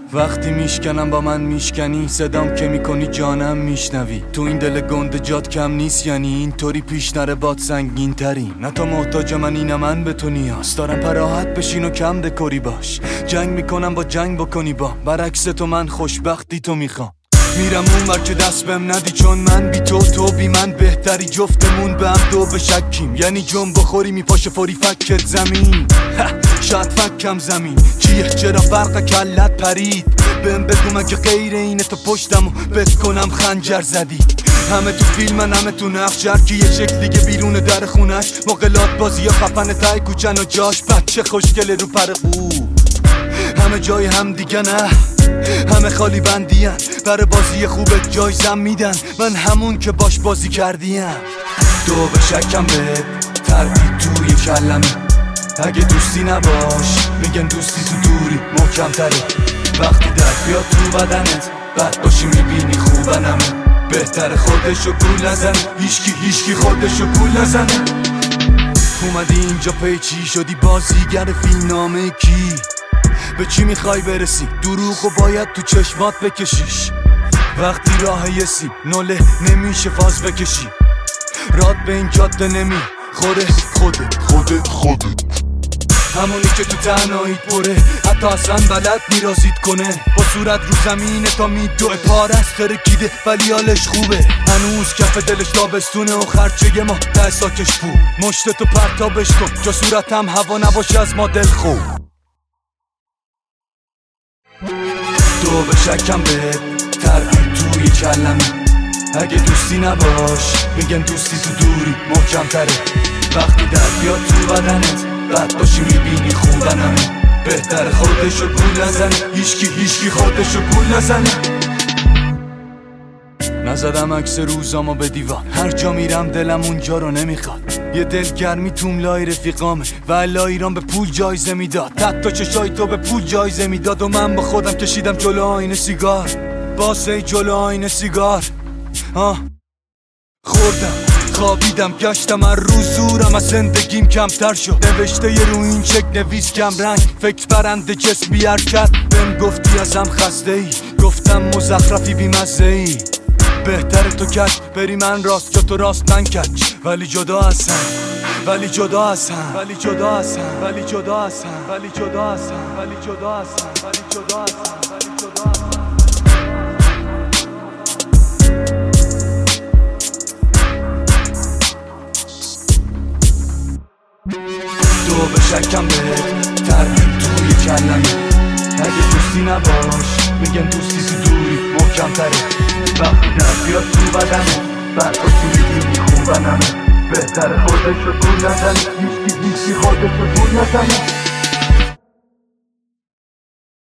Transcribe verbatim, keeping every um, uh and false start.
وقتی میشکنم با من میشکنی، صدام که میکنی جانم میشنوی. تو این دل گنده جات کم نیست، یعنی اینطوری پیش نره باد سنگین تری. نه تو محتاج منی نه من به تو نیاز دارم، پراحت بشین و کم دکوری باش. جنگ میکنم با جنگ بکنی با، برعکس تو من خوشبختی تو میخوام. میرم اون ور که دست بهم ندی، چون من بی تو تو بی من بهتری. جفتمون به هم دو بشکیم، یعنی جنب بخوری میپاشه فوری فکت زمین. شاید فکم زمین چیه، چرا برق کلت پرید؟ بهم بگو مگه غیر اینه تو پشتم و بت کنم خنجر زدی. همه تو فیلمن همه تو نقش، هرکی یه شکل دیگه بیرون در خونش. مقلات بازی یا خفن تای کوچن و جاش بچه خوشگله رو پر خوب. همه جای هم دیگه نه، همه خالی بندین. برای بازی خوبت جایزم میدن، من همون که باش بازی کردیم. دو به شکم به تردید توی کلمه، اگه دوستی نباش میگن دوستی تو دوری محکم تره. وقتی درد بیاد تو بدنت بد باشی میبینی خوبنمه. بهتر خودشو گول نزنه، هیشکی هیشکی خودشو گول نزنه. اومدی اینجا پیچی شدی بازیگر فیلمنامه کی؟ به چی میخوای برسی؟ دروغو باید تو چشمات بکشیش. وقتی راه یه سیب نوله نمیشه فاز بکشی. راد به این جاده نمی خوره خودت خودت خودت همونی که تو تنهاییت پره، حتی اصلا بلد میرازید کنه. با صورت رو زمینه تا میدوه پارست ترکیده ولی حالش خوبه. هنوز کف دلش تابستونه و خرچه ما ده ساکش بود. مشتتو پرتابش کن جا صورتم هوا نباشه از ما دل خوب. دو به شکم به تردید توی کلمه، اگه دوستی نباش میگن دوستی تو دوری محکم تره. وقتی درد بیاد تو بدنت بد باشی میبینی خوبنمه. بهتر خودشو گول نزنه، هیشکی هیشکی خودشو گول نزنه. نزدم عکس روزامو به دیوار، هر جا میرم دلم اونجا رو نمیخواد. یه دلگرمی توم لای رفیقامه و الا ایران به پول جایزه میداد. حتی چشای تو به پول جایزه میداد و من با خودم کشیدم جلو آینه سیگار. باسه جلو آینه سیگار آه خوردم خوابیدم گشتم هر روز زورم از زندگیم کمتر شد. نوشته یه رو این چک نویس کم رنگ، فکر برنده جسم بی حرکت. بهم گفتی ازم خسته ای، گفتم مزخرفی بی مزه ای. بهتره تو کش بری من راست یا تو راست من کچ. ولی جدا هستم ولی جدا هستم ولی جدا هستم ولی جدا هستم ولی جدا هستم ولی جدا هستم ولی جدا هستم ولی جدا هستم. دو به شکم به تردید توی کلمه، اگه دوستی نباش میگن دوستی تو دوری محکم تره. وقتی درد بیاد تو بدنه بعد باشی میبینی خوبنمه. بهتر خودشو گول نزنه، هیچکی هیچکی خودشو گول نزنه.